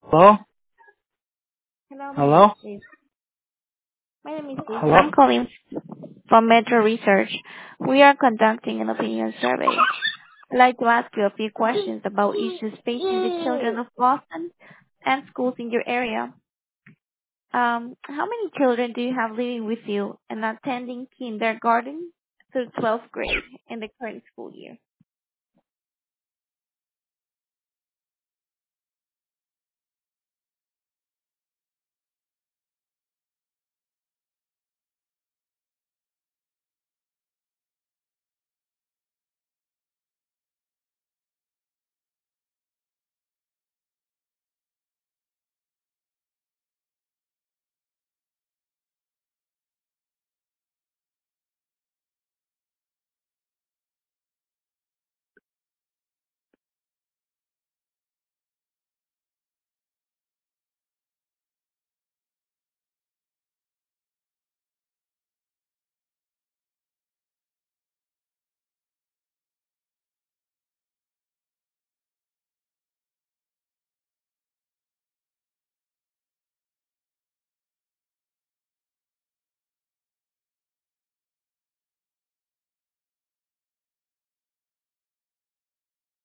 Hello? Hello, my name is Hello? Liz. My name is Liz. Hello? I'm calling from Metro Research. We are conducting an opinion survey. I'd like to ask you a few questions about issues facing the children of Boston and schools in your area. How many children do you have living with you and attending kindergarten through 12th grade in the current school year?